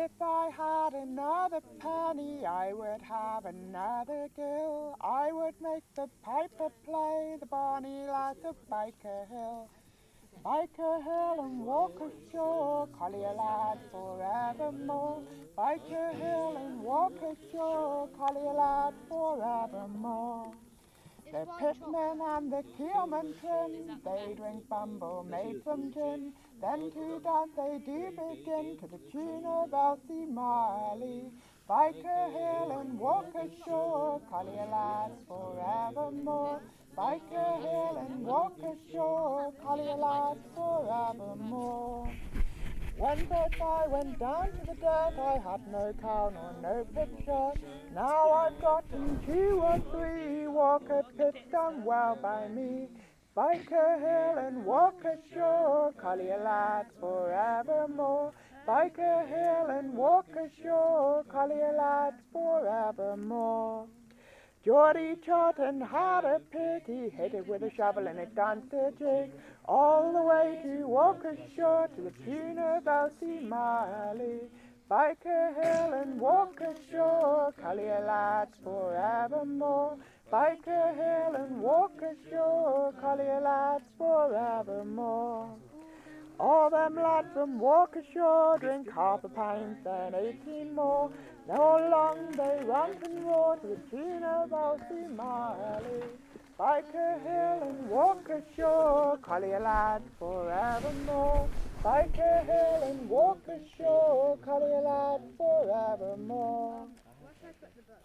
If I had another penny, I would have another gill. I would make the piper play the bonny lads of Byker Hill. Byker Hill and walk ashore, Collier lad forevermore. Byker Hill and walk ashore, Collier lad forevermore. The pitmen and the keelmen trim, they drink bumble made from gin. Then to dance they do begin to the tune of Elsie Marley. Byker Hill and walk ashore, Collier lads forevermore. Byker Hill and walk ashore, Collier lads forevermore. When first I went down to the dirt, I had no cow nor no pitcher. Now I've gotten 2 or 3, Walker Pit's done well by me. Byker Hill and walk ashore, Collier lads forevermore. Byker Hill and walk ashore, Collier lads forevermore. Geordie Charlton had a pig, he hit it with a shovel and it danced a jig, all the way to Walker Shore to the tune of Elsie Marley. Byker Hill and Walker Shore, Collier lads forevermore. Byker Hill and Walker Shore, Collier lads forevermore. All them lads from Walker Shore drink half a pint and 18 more. Now long they romp and roar to the tune of Elsie Marley. Byker Hill and Walker Shore, Collier lads forevermore. Byker Hill and Walker Shore, Collier lads forevermore.